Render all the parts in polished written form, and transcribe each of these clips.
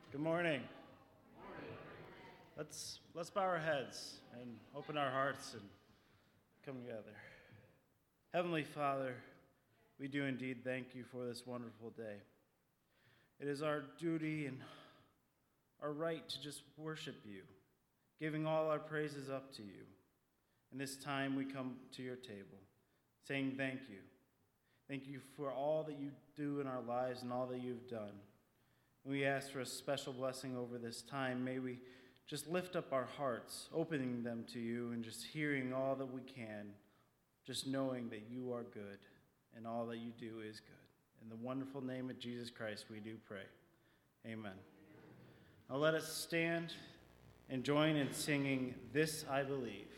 Good morning. Let's bow our heads and open our hearts and come together. Heavenly Father, we do indeed thank you for this wonderful day. It is our duty and our right to just worship you, giving all our praises up to you. And this time we come to your table, saying thank you. Thank you for all that you do in our lives and all that you've done. And we ask for a special blessing over this time. May we just lift up our hearts, opening them to you and just hearing all that we can, just knowing that you are good and all that you do is good. In the wonderful name of Jesus Christ, we do pray. Amen. Now let us stand and join in singing This I Believe.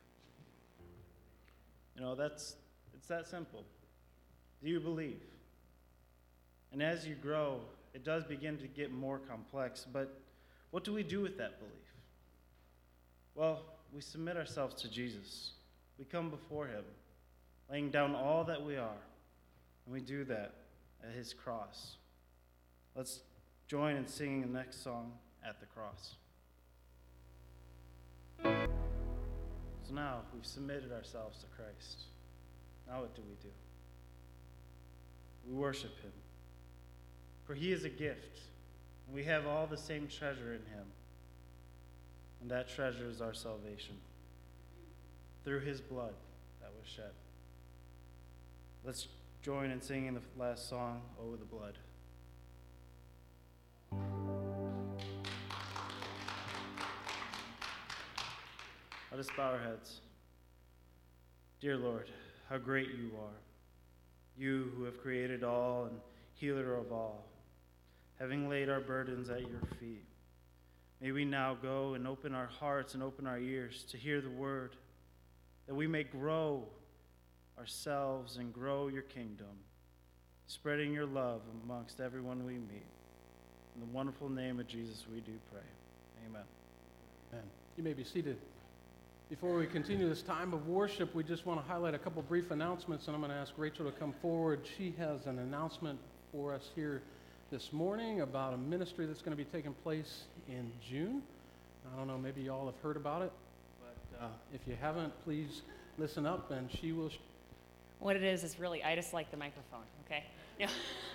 You know, it's that simple. Do you believe? And as you grow, it does begin to get more complex, but what do we do with that belief? Well, we submit ourselves to Jesus. We come before him, laying down all that we are, and we do that at his cross. Let's join in singing the next song, At the Cross. So now we've submitted ourselves to Christ. Now what do? We worship him. For he is a gift, and we have all the same treasure in him. And that treasure is our salvation through his blood that was shed. Let's join in singing the last song, Oh, the Blood. Let us bow our heads. Dear Lord, how great you are, you who have created all and healer of all, having laid our burdens at your feet. May we now go and open our hearts and open our ears to hear the word, that we may grow ourselves and grow your kingdom, spreading your love amongst everyone we meet. In the wonderful name of Jesus, we do pray. Amen. Amen. You may be seated. Before we continue this time of worship, we just want to highlight a couple brief announcements, and I'm going to ask Rachel to come forward. She has an announcement for us here this morning about a ministry that's going to be taking place in June. I don't know, maybe you all have heard about it, but if you haven't, please listen up, and she will. What it is really, I just like the microphone, okay? No.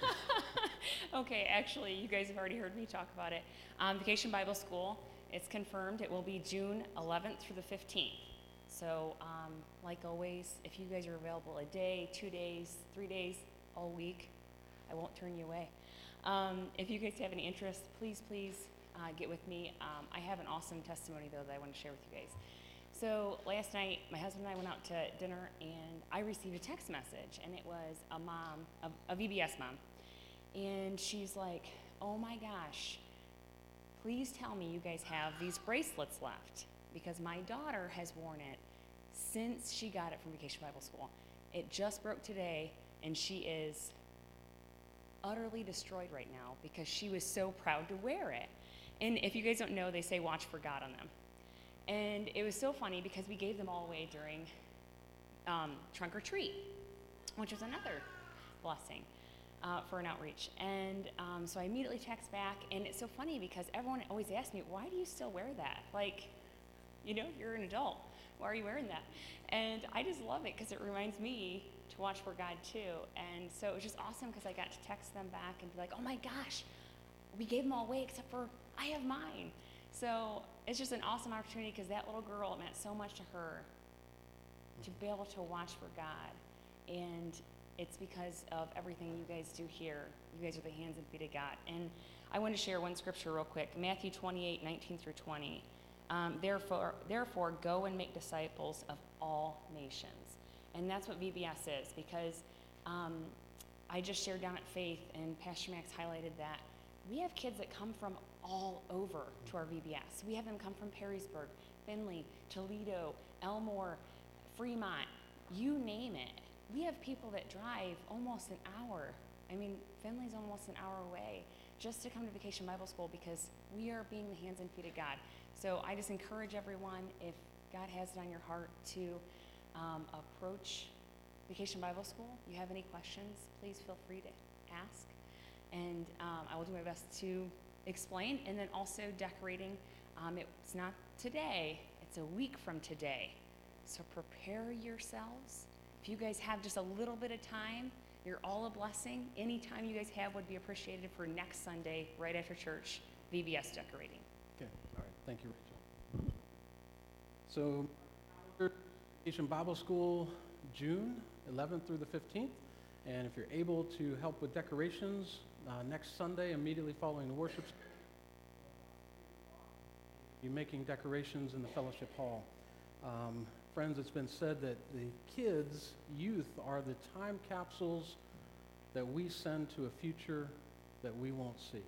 Okay, actually, you guys have already heard me talk about it. Vacation Bible School, it's confirmed. It will be June 11th through the 15th. So, like always, if you guys are available a day, 2 days, 3 days, all week, I won't turn you away. If you guys have any interest, please get with me. I have an awesome testimony, though, that I want to share with you guys. So last night, my husband and I went out to dinner, and I received a text message, and it was a mom, a VBS mom, and she's like, oh my gosh, please tell me you guys have these bracelets left, because my daughter has worn it since she got it from Vacation Bible School. It just broke today, and she is utterly destroyed right now because she was so proud to wear it. And if you guys don't know, they say watch for God on them. And it was so funny because we gave them all away during Trunk or Treat, which was another blessing for an outreach. And so I immediately text back, and it's so funny because everyone always asks me, why do you still wear that? Like, you know, you're an adult. Why are you wearing that? And I just love it because it reminds me to watch for God too. And so it was just awesome because I got to text them back and be like, oh my gosh, we gave them all away except for I have mine. So it's just an awesome opportunity because that little girl, it meant so much to her to be able to watch for God. And it's because of everything you guys do here. You guys are the hands and feet of God. And I want to share one scripture real quick, Matthew 28:19 through 20. Therefore, go and make disciples of all nations. And that's what VBS is, because I just shared down at Faith, and Pastor Max highlighted that we have kids that come from all over to our VBS. We have them come from Perrysburg, Findlay, Toledo, Elmore, Fremont, you name it. We have people that drive almost an hour. I mean, Findlay's almost an hour away just to come to Vacation Bible School because we are being the hands and feet of God. So I just encourage everyone, if God has it on your heart, to approach Vacation Bible School. If you have any questions, please feel free to ask. And I will do my best to explain, and then also decorating. It's not today, it's a week from today. So prepare yourselves. If you guys have just a little bit of time, you're all a blessing. Any time you guys have would be appreciated for next Sunday, right after church, VBS decorating. Okay, all right, thank you, Rachel. So, Vacation Bible School, June 11th through the 15th. And if you're able to help with decorations, next Sunday, immediately following the worship, you're making decorations in the fellowship hall. Friends, it's been said that the kids, youth, are the time capsules that we send to a future that we won't see.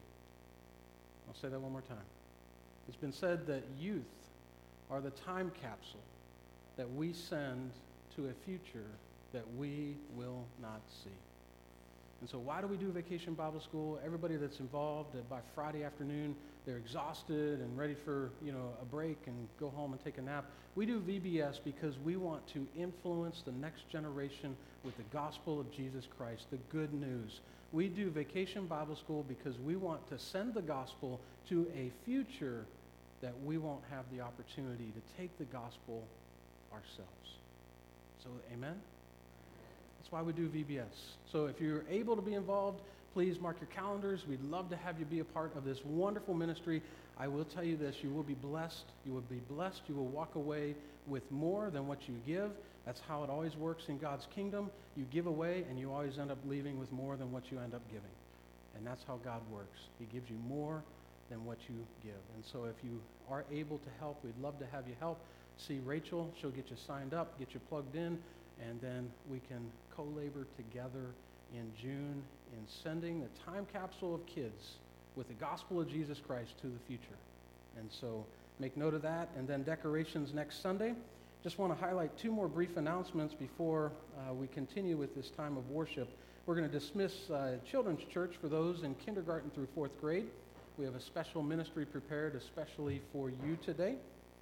I'll say that one more time. It's been said that youth are the time capsule that we send to a future that we will not see. And so why do we do Vacation Bible School? Everybody that's involved, by Friday afternoon, they're exhausted and ready for, a break and go home and take a nap. We do VBS because we want to influence the next generation with the gospel of Jesus Christ, the good news. We do Vacation Bible School because we want to send the gospel to a future that we won't have the opportunity to take the gospel ourselves. So, amen? That's why we do VBS. So if you're able to be involved, please mark your calendars. We'd love to have you be a part of this wonderful ministry. I will tell you this, you will be blessed. You will be blessed. You will walk away with more than what you give. That's how it always works in God's kingdom. You give away and you always end up leaving with more than what you end up giving. And that's how God works. He gives you more than what you give. And so if you are able to help, we'd love to have you help. See Rachel. She'll get you signed up, get you plugged in, and then we can co-labor together in June in sending the time capsule of kids with the gospel of Jesus Christ to the future. And so make note of that. And then decorations next Sunday. Just want to highlight two more brief announcements before we continue with this time of worship. We're going to dismiss Children's Church for those in kindergarten through fourth grade. We have a special ministry prepared especially for you today.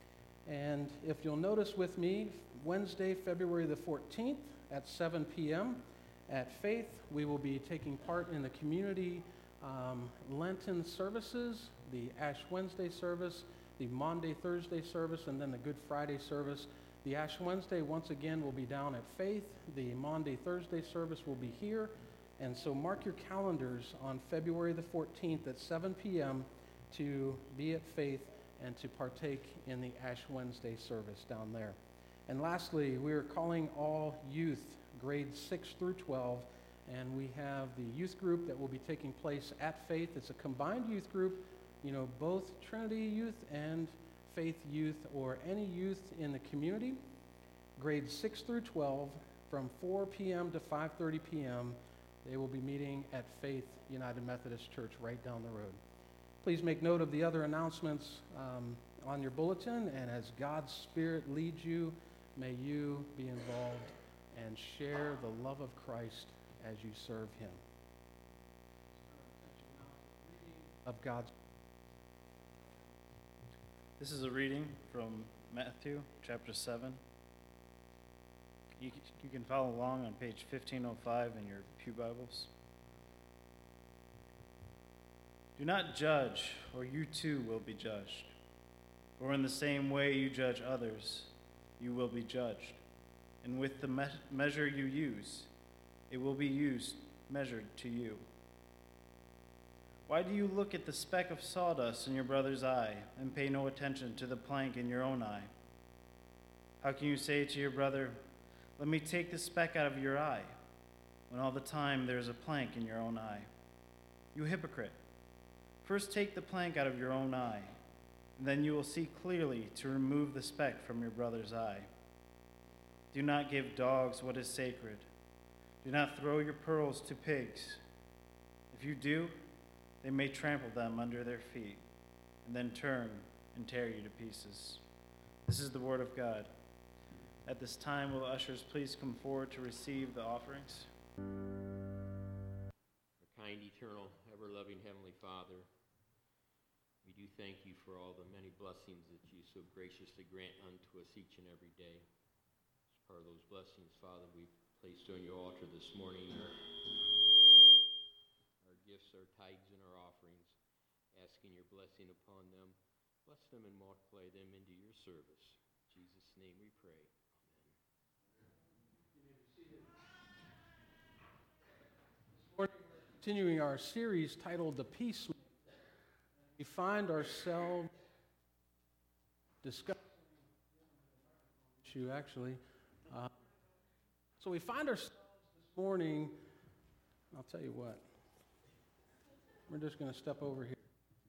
And if you'll notice with me, Wednesday, February the 14th at 7 p.m. at Faith, we will be taking part in the community Lenten services, the Ash Wednesday service, the Maundy Thursday service, and then the Good Friday service. The Ash Wednesday, once again, will be down at Faith. The Maundy Thursday service will be here. And so mark your calendars on February the 14th at 7 p.m. to be at Faith and to partake in the Ash Wednesday service down there. And lastly, we are calling all youth, grades 6 through 12, and we have the youth group that will be taking place at Faith. It's a combined youth group, both Trinity youth and Faith youth, or any youth in the community. Grades 6 through 12, from 4 p.m. to 5:30 p.m., they will be meeting at Faith United Methodist Church right down the road. Please make note of the other announcements on your bulletin, and as God's Spirit leads you, may you be involved and share the love of Christ as you serve Him. Of God's. This is a reading from Matthew chapter 7. You can follow along on page 1505 in your pew Bibles. Do not judge, or you too will be judged. For in the same way you judge others, you will be judged. And with the measure you use, it will be measured to you. Why do you look at the speck of sawdust in your brother's eye and pay no attention to the plank in your own eye? How can you say to your brother, "Let me take the speck out of your eye," when all the time there is a plank in your own eye? You hypocrite! First take the plank out of your own eye, and then you will see clearly to remove the speck from your brother's eye. Do not give dogs what is sacred. Do not throw your pearls to pigs. If you do, they may trample them under their feet, and then turn and tear you to pieces. This is the word of God. At this time, will ushers please come forward to receive the offerings? Our kind, eternal, ever-loving Heavenly Father, we do thank you for all the many blessings that you so graciously grant unto us each and every day. As part of those blessings, Father, we've placed on your altar this morning our gifts, our tithes, and our offerings. asking your blessing upon them. Bless them and multiply them into your service. In Jesus' name we pray. Amen. Continuing our series titled The Peacemaker, we find ourselves discussing issue actually. So we find ourselves this morning, I'll tell you what, we're just going to step over here.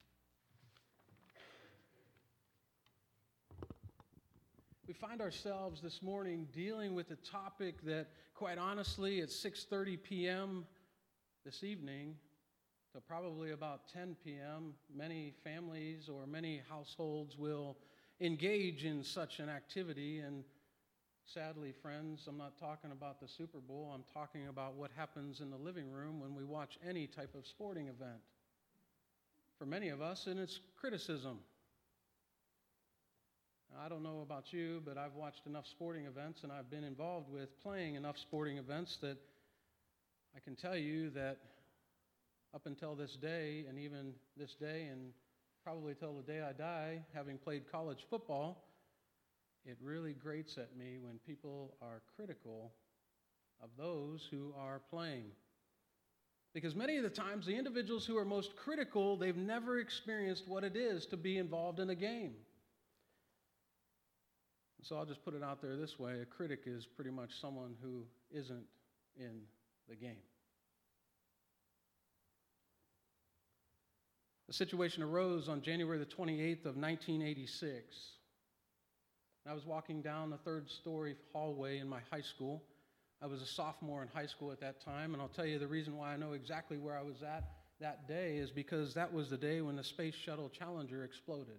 We find ourselves this morning dealing with a topic that, quite honestly, at 6:30 p.m. this evening to probably about 10 p.m., many families or many households will engage in such an activity. And sadly, friends, I'm not talking about the Super Bowl. I'm talking about what happens in the living room when we watch any type of sporting event. For many of us, and it's criticism. I don't know about you, but I've watched enough sporting events and I've been involved with playing enough sporting events that I can tell you that up until this day, and even this day, and probably till the day I die, having played college football, it really grates at me when people are critical of those who are playing. Because many of the times, the individuals who are most critical, they've never experienced what it is to be involved in a game. So I'll just put it out there this way. A critic is pretty much someone who isn't in the game. The situation arose on January the 28th of 1986. I was walking down the third-story hallway in my high school. I was a sophomore in high school at that time, and I'll tell you the reason why I know exactly where I was at that day is because that was the day when the Space Shuttle Challenger exploded.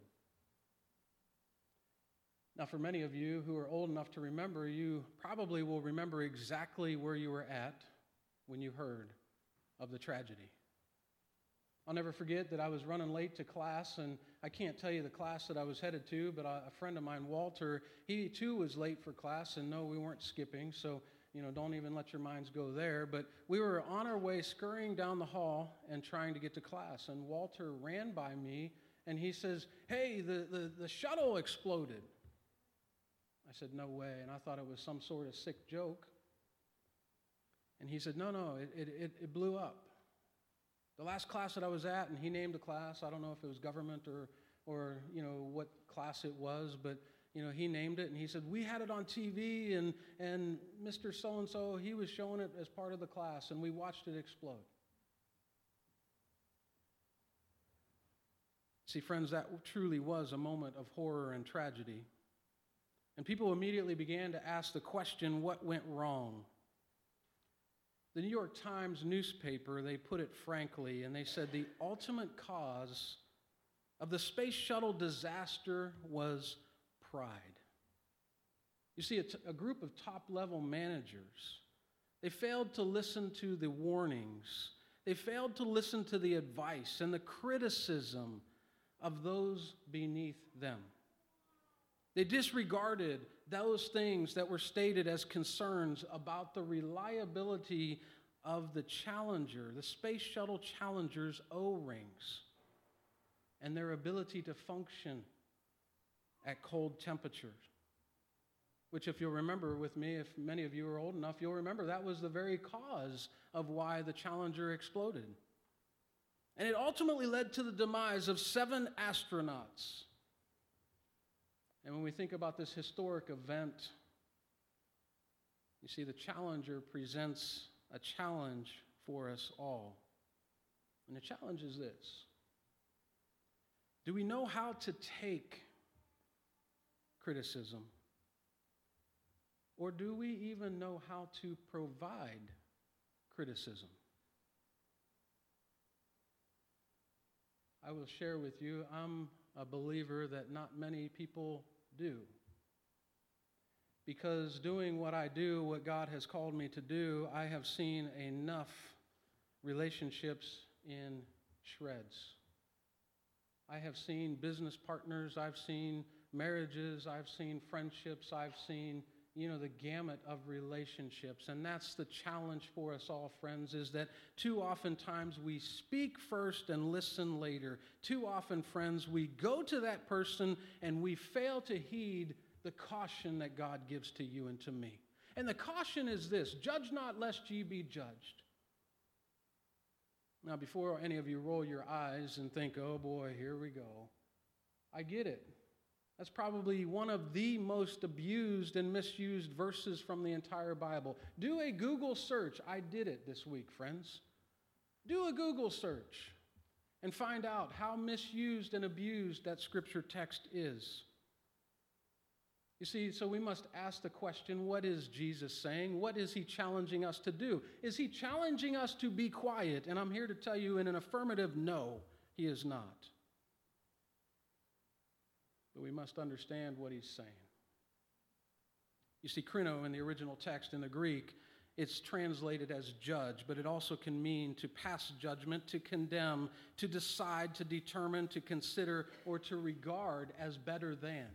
Now, for many of you who are old enough to remember, you probably will remember exactly where you were at when you heard of the tragedy. I'll never forget that I was running late to class, and I can't tell you the class that I was headed to, but a friend of mine, Walter, he too was late for class, and no, we weren't skipping, so don't even let your minds go there. But we were on our way scurrying down the hall and trying to get to class, and Walter ran by me, and he says, "Hey, the shuttle exploded." I said, "No way," and I thought it was some sort of sick joke. And he said, no, it blew up. The last class that I was at, and he named a class, I don't know if it was government or what class it was, but he named it, and he said, "We had it on TV, and Mr. So-and-so, he was showing it as part of the class, and we watched it explode." See, friends, that truly was a moment of horror and tragedy. And people immediately began to ask the question, what went wrong? The New York Times newspaper, they put it frankly, and they said the ultimate cause of the space shuttle disaster was pride. You see, a group of top-level managers, they failed to listen to the warnings. They failed to listen to the advice and the criticism of those beneath them. They disregarded those things that were stated as concerns about the reliability of the Challenger, the Space Shuttle Challenger's O-rings, and their ability to function at cold temperatures. Which, if you'll remember with me, if many of you are old enough, you'll remember that was the very cause of why the Challenger exploded. And it ultimately led to the demise of 7 astronauts. And when we think about this historic event, you see the Challenger presents a challenge for us all. And the challenge is this: do we know how to take criticism? Or do we even know how to provide criticism? I will share with you, I'm a believer that not many people do. Because doing what I do, what God has called me to do, I have seen enough relationships in shreds. I have seen business partners, I've seen marriages, I've seen friendships, I've seen the gamut of relationships. And that's the challenge for us all, friends, is that too often times we speak first and listen later. Too often, friends, we go to that person and we fail to heed the caution that God gives to you and to me. And the caution is this: judge not lest ye be judged. Now, before any of you roll your eyes and think, oh boy, here we go, I get it. That's probably one of the most abused and misused verses from the entire Bible. Do a Google search. I did it this week, friends. Do a Google search and find out how misused and abused that scripture text is. You see, so we must ask the question, what is Jesus saying? What is he challenging us to do? Is he challenging us to be quiet? And I'm here to tell you in an affirmative, no, he is not. But we must understand what he's saying. You see, krino in the original text in the Greek, it's translated as judge, but it also can mean to pass judgment, to condemn, to decide, to determine, to consider, or to regard as better than.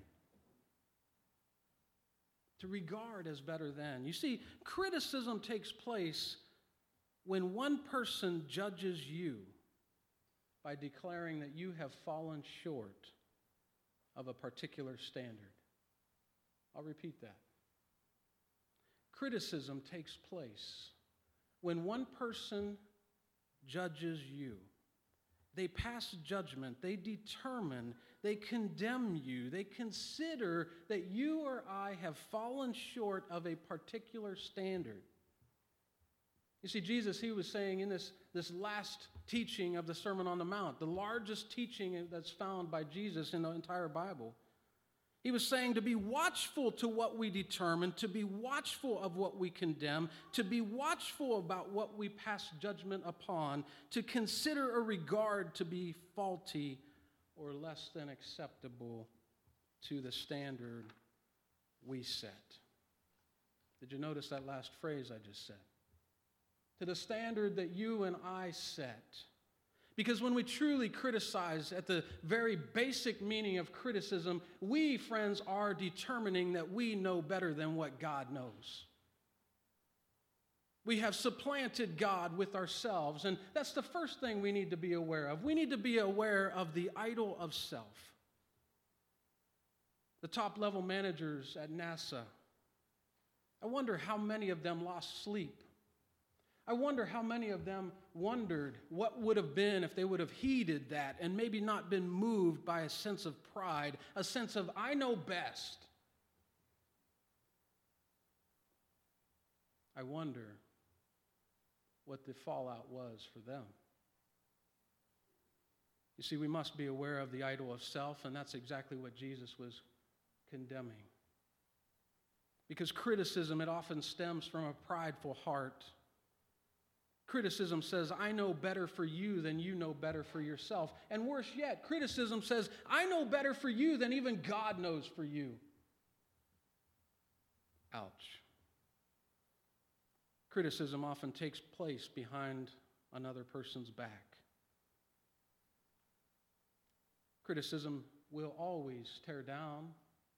To regard as better than. You see, criticism takes place when one person judges you by declaring that you have fallen short of a particular standard. I'll repeat that. Criticism takes place when one person judges you. They pass judgment, they determine, they condemn you, they consider that you or I have fallen short of a particular standard. You see, Jesus, he was saying in this last teaching of the Sermon on the Mount, the largest teaching that's found by Jesus in the entire Bible, he was saying to be watchful to what we determine, to be watchful of what we condemn, to be watchful about what we pass judgment upon, to consider or regard to be faulty or less than acceptable to the standard we set. Did you notice that last phrase I just said? To the standard that you and I set. Because when we truly criticize, at the very basic meaning of criticism, we, friends, are determining that we know better than what God knows. We have supplanted God with ourselves, and that's the first thing we need to be aware of. We need to be aware of the idol of self. The top-level managers at NASA, I wonder how many of them lost sleep. I wonder how many of them wondered what would have been if they would have heeded that and maybe not been moved by a sense of pride, a sense of, I know best. I wonder what the fallout was for them. You see, we must be aware of the idol of self, and that's exactly what Jesus was condemning. Because criticism, it often stems from a prideful heart. Criticism says, I know better for you than you know better for yourself. And worse yet, criticism says, I know better for you than even God knows for you. Ouch. Criticism often takes place behind another person's back. Criticism will always tear down,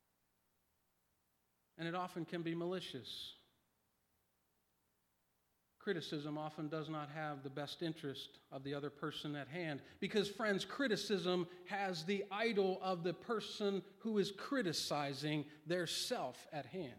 and it often can be malicious. Criticism often does not have the best interest of the other person at hand. Because, friends, criticism has the idol of the person who is criticizing their self at hand.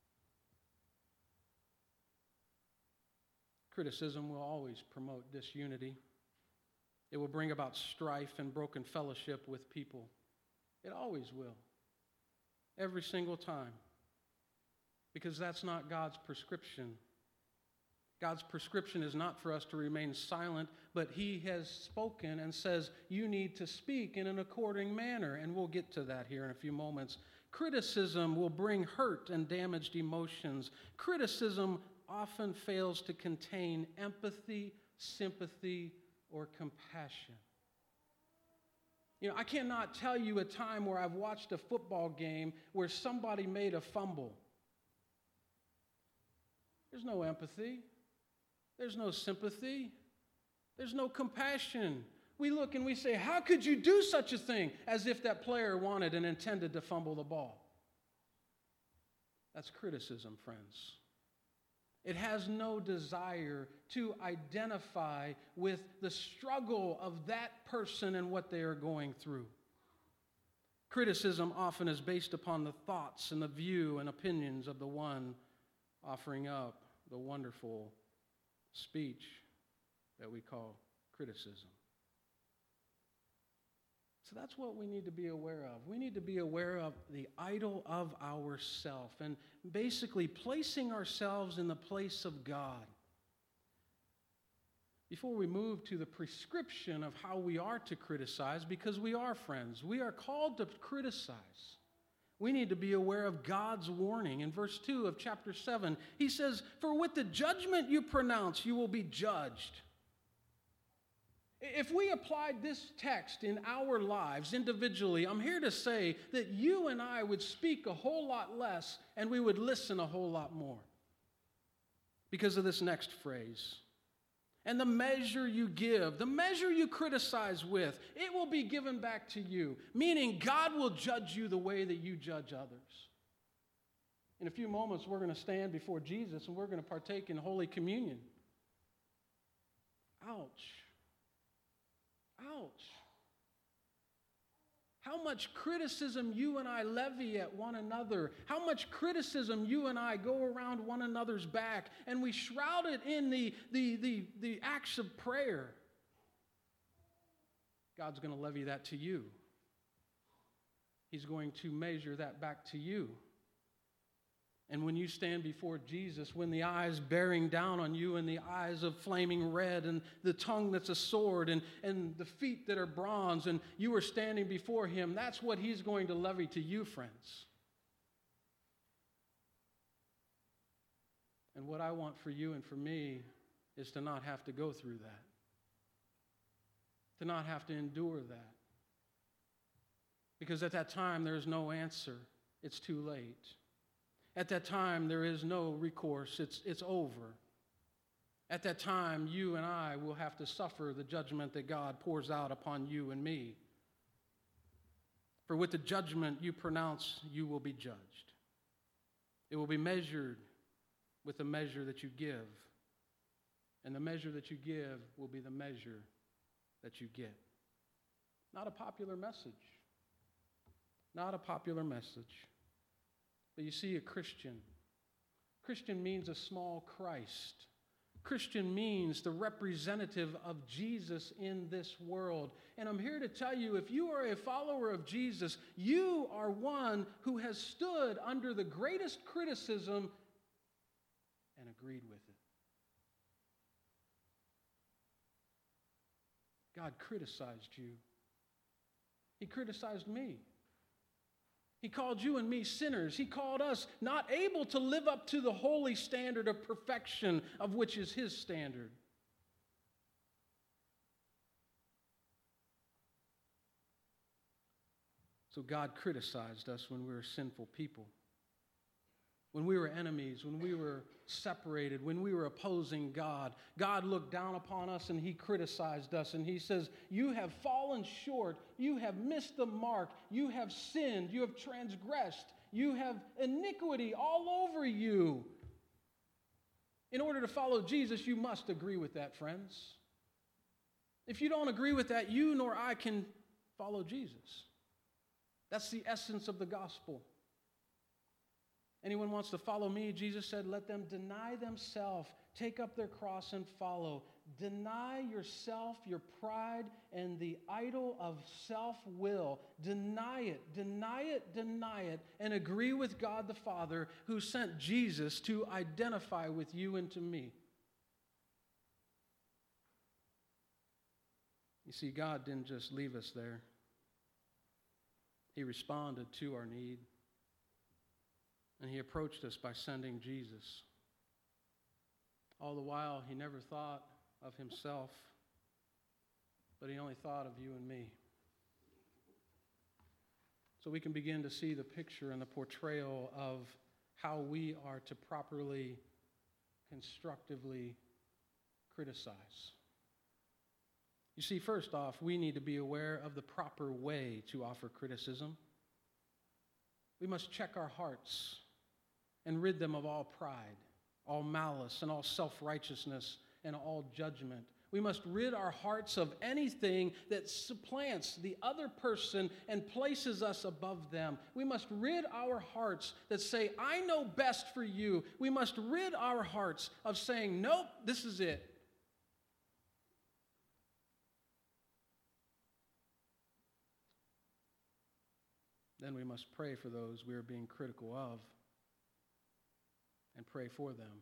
Criticism will always promote disunity. It will bring about strife and broken fellowship with people. It always will. Every single time. Because that's not God's prescription. God's prescription is not for us to remain silent, but he has spoken and says you need to speak in an according manner, and we'll get to that here in a few moments. Criticism will bring hurt and damaged emotions. Criticism often fails to contain empathy, sympathy, or compassion. I cannot tell you a time where I've watched a football game where somebody made a fumble. There's no empathy. There's no sympathy. There's no compassion. We look and we say, how could you do such a thing? As if that player wanted and intended to fumble the ball. That's criticism, friends. It has no desire to identify with the struggle of that person and what they are going through. Criticism often is based upon the thoughts and the view and opinions of the one offering up the wonderful speech that we call criticism. So that's what we need to be aware of. We need to be aware of the idol of ourself and basically placing ourselves in the place of God. Before we move to the prescription of how we are to criticize, because we are friends, we are called to criticize. We need to be aware of God's warning. In verse 2 of chapter 7, he says, "For with the judgment you pronounce, you will be judged." If we applied this text in our lives individually, I'm here to say that you and I would speak a whole lot less and we would listen a whole lot more because of this next phrase. And the measure you give, the measure you criticize with, it will be given back to you, meaning God will judge you the way that you judge others. In a few moments, we're going to stand before Jesus and we're going to partake in Holy Communion. Ouch. Ouch. How much criticism you and I levy at one another. How much criticism you and I go around one another's back, and we shroud it in the acts of prayer. God's going to levy that to you. He's going to measure that back to you. And when you stand before Jesus, when the eyes bearing down on you and the eyes of flaming red and the tongue that's a sword and the feet that are bronze and you are standing before him, that's what he's going to levy to you, friends. And what I want for you and for me is to not have to go through that, to not have to endure that. Because at that time, there is no answer. It's too late. At that time, there is no recourse. It's over. At that time, you and I will have to suffer the judgment that God pours out upon you and me. For with the judgment you pronounce, you will be judged. It will be measured with the measure that you give. And the measure that you give will be the measure that you get. Not a popular message. Not a popular message. But you see, a Christian means a small Christ. Christian means the representative of Jesus in this world. And I'm here to tell you, if you are a follower of Jesus, you are one who has stood under the greatest criticism and agreed with it. God criticized you. He criticized me. He called you and me sinners. He called us not able to live up to the holy standard of perfection, of which is his standard. So God criticized us when we were sinful people, when we were enemies, when we were separated, when we were opposing God. God looked down upon us and he criticized us. And he says, you have fallen short. You have missed the mark. You have sinned. You have transgressed. You have iniquity all over you. In order to follow Jesus, you must agree with that, friends. If you don't agree with that, you nor I can follow Jesus. That's the essence of the gospel. Anyone wants to follow me, Jesus said, let them deny themselves, take up their cross and follow. Deny yourself, your pride, and the idol of self-will. Deny it, deny it, deny it, and agree with God the Father who sent Jesus to identify with you and to me. You see, God didn't just leave us there. He responded to our need. And he approached us by sending Jesus. All the while, he never thought of himself, but he only thought of you and me. So we can begin to see the picture and the portrayal of how we are to properly, constructively criticize. You see, first off, we need to be aware of the proper way to offer criticism. We must check our hearts. and rid them of all pride, all malice, and all self-righteousness, and all judgment. We must rid our hearts of anything that supplants the other person and places us above them. We must rid our hearts that say, I know best for you. We must rid our hearts of saying, nope, this is it. Then we must pray for those we are being critical of and pray for them.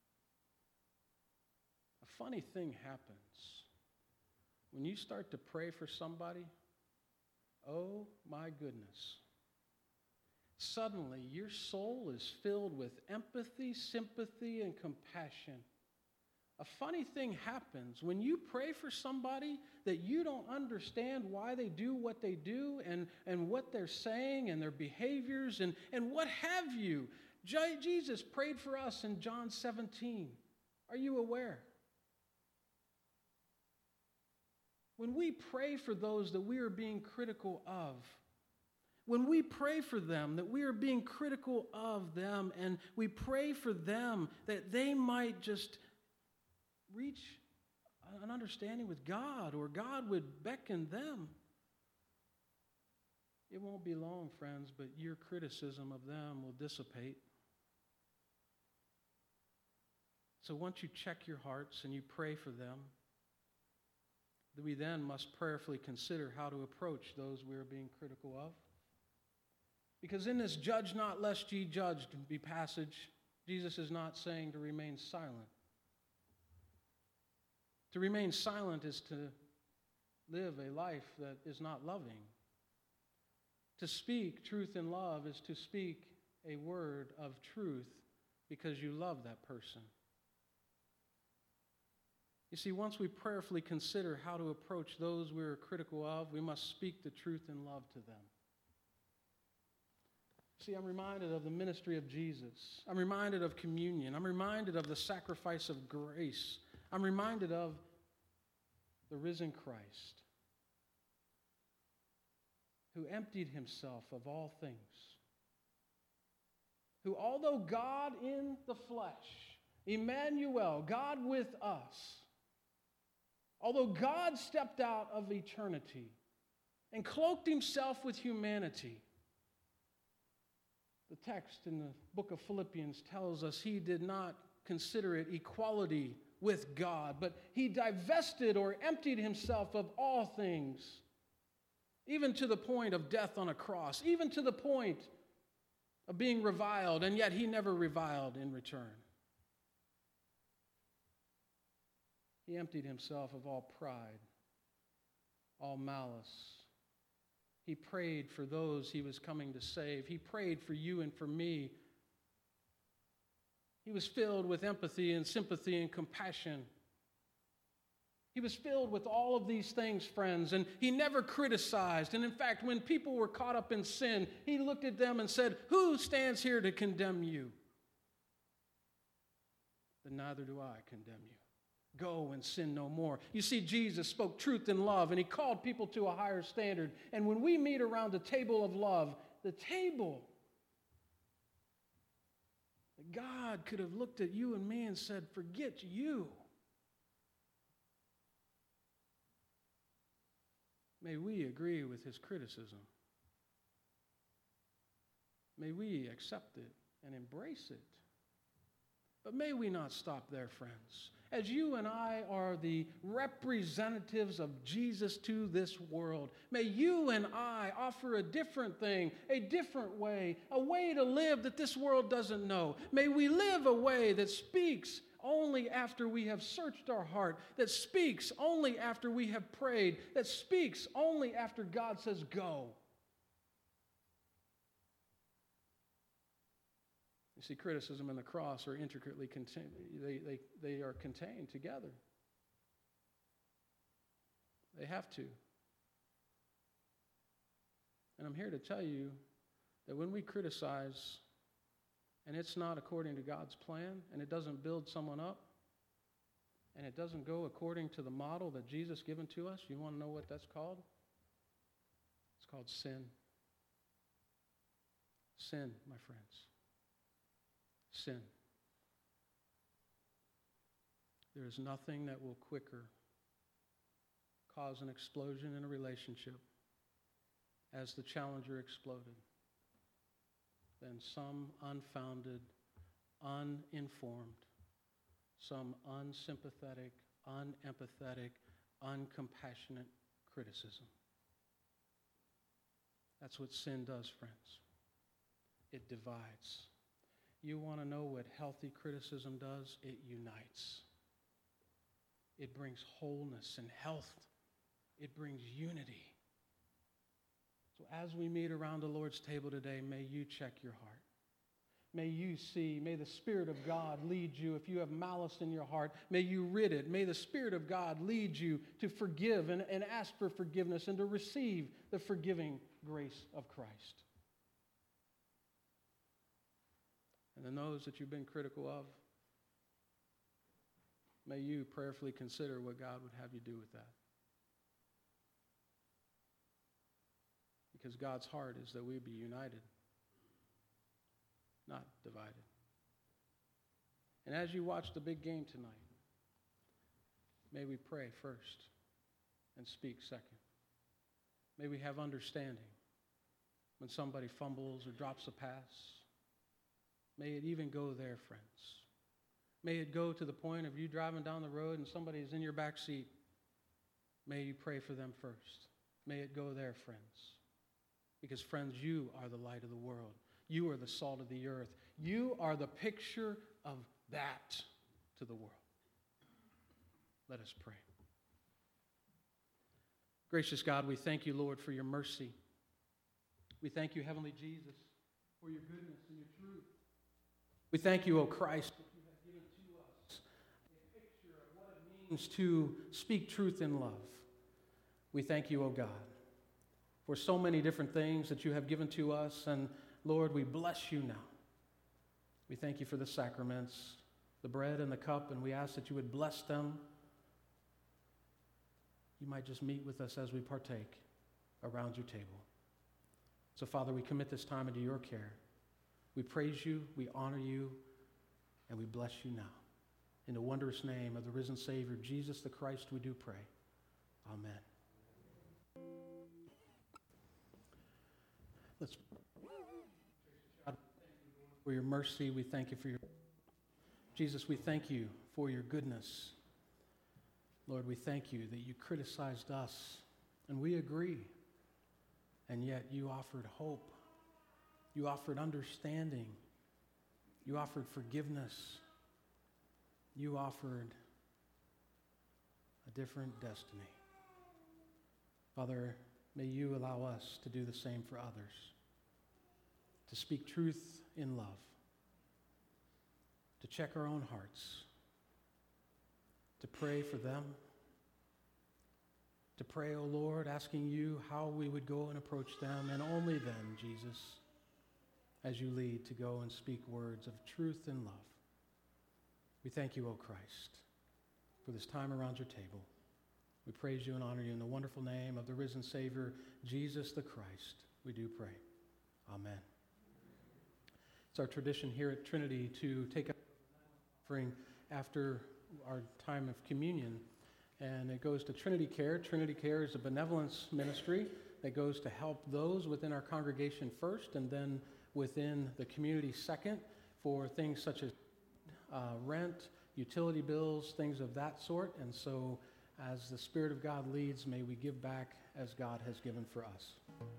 A funny thing happens when you start to pray for somebody. Oh my goodness. Suddenly your soul is filled with empathy, sympathy, and compassion. A funny thing happens when you pray for somebody that you don't understand why they do what they do and what they're saying and their behaviors and what have you. Jesus prayed for us in John 17. Are you aware? When we pray for those that we are being critical of, when we pray for them that we are being critical of them, and we pray for them that they might just reach an understanding with God, or God would beckon them, it won't be long, friends, but your criticism of them will dissipate. So once you check your hearts and you pray for them, we then must prayerfully consider how to approach those we are being critical of. Because in this judge not lest ye judged be passage, Jesus is not saying to remain silent. To remain silent is to live a life that is not loving. To speak truth in love is to speak a word of truth because you love that person. You see, once we prayerfully consider how to approach those we are critical of, we must speak the truth in love to them. See, I'm reminded of the ministry of Jesus. I'm reminded of communion. I'm reminded of the sacrifice of grace. I'm reminded of the risen Christ who emptied himself of all things. Who, although God in the flesh, Emmanuel, God with us, although God stepped out of eternity and cloaked himself with humanity, the text in the book of Philippians tells us he did not consider it equality with God, but he divested or emptied himself of all things, even to the point of death on a cross, even to the point of being reviled, and yet he never reviled in return. He emptied himself of all pride, all malice. He prayed for those he was coming to save. He prayed for you and for me. He was filled with empathy and sympathy and compassion. He was filled with all of these things, friends, and he never criticized. And in fact, when people were caught up in sin, he looked at them and said, "Who stands here to condemn you?" Then neither do I condemn you. Go and sin no more. You see, Jesus spoke truth in love, and he called people to a higher standard. And when we meet around the table of love, the table that God could have looked at you and me and said, "Forget you." May we agree with his criticism. May we accept it and embrace it. But may we not stop there, friends. As you and I are the representatives of Jesus to this world, may you and I offer a different thing, a different way, a way to live that this world doesn't know. May we live a way that speaks only after we have searched our heart, that speaks only after we have prayed, that speaks only after God says go. You see, criticism and the cross are intricately contained. They are contained together. They have to. And I'm here to tell you that when we criticize, and it's not according to God's plan, and it doesn't build someone up, and it doesn't go according to the model that Jesus given to us, you want to know what that's called? It's called sin. Sin, my friends. sin. There is nothing that will quicker cause an explosion in a relationship as the challenger exploded than some unfounded, uninformed, some unsympathetic, unempathetic, uncompassionate criticism. That's what sin does, friends. It divides. You want to know what healthy criticism does? It unites. It brings wholeness and health. It brings unity. So as we meet around the Lord's table today, may you check your heart. May you see, may the Spirit of God lead you. If you have malice in your heart, may you rid it. May the Spirit of God lead you to forgive and ask for forgiveness and to receive the forgiving grace of Christ. And then those that you've been critical of, may you prayerfully consider what God would have you do with that. Because God's heart is that we be united, not divided. And as you watch the big game tonight, may we pray first and speak second. May we have understanding when somebody fumbles or drops a pass. May it even go there, friends. May it go to the point of you driving down the road and somebody is in your back seat. May you pray for them first. May it go there, friends. Because, friends, you are the light of the world. You are the salt of the earth. You are the picture of that to the world. Let us pray. Gracious God, we thank you, Lord, for your mercy. We thank you, Heavenly Jesus, for your goodness and your truth. We thank you, O Christ, that you have given to us a picture of what it means to speak truth in love. We thank you, O God, for so many different things that you have given to us. And Lord, we bless you now. We thank you for the sacraments, the bread and the cup, and we ask that you would bless them. You might just meet with us as we partake around your table. So, Father, we commit this time into your care. We praise you, we honor you, and we bless you now. In the wondrous name of the risen Savior, Jesus the Christ, we do pray. Amen. Let's God, for your mercy. We thank you for your Jesus. We thank you for your goodness. Lord, we thank you that you criticized us, and we agree, and yet you offered hope. You offered understanding. You offered forgiveness. You offered a different destiny. Father, may you allow us to do the same for others, to speak truth in love, to check our own hearts, to pray for them, to pray, O Lord, asking you how we would go and approach them, and only then, Jesus, as you lead, to go and speak words of truth and love. We thank you, O Christ, for this time around your table. We praise you and honor you in the wonderful name of the risen Savior, Jesus the Christ. We do pray. Amen. It's our tradition here at Trinity to take up offering after our time of communion, and it goes to Trinity Care. Trinity Care is a benevolence ministry that goes to help those within our congregation first, and then within the community second, for things such as rent, utility bills, things of that sort. And so as the Spirit of God leads, may we give back as God has given for us.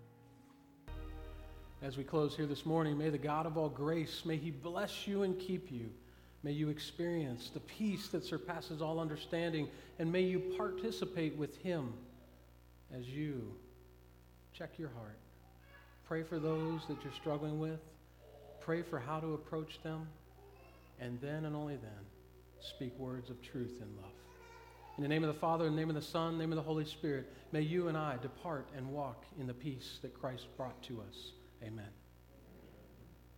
As we close here this morning, may the God of all grace, may he bless you and keep you. May you experience the peace that surpasses all understanding, and may you participate with him as you check your heart. Pray for those that you're struggling with. Pray for how to approach them. And then and only then, speak words of truth and love. In the name of the Father, in the name of the Son, in the name of the Holy Spirit, may you and I depart and walk in the peace that Christ brought to us. Amen.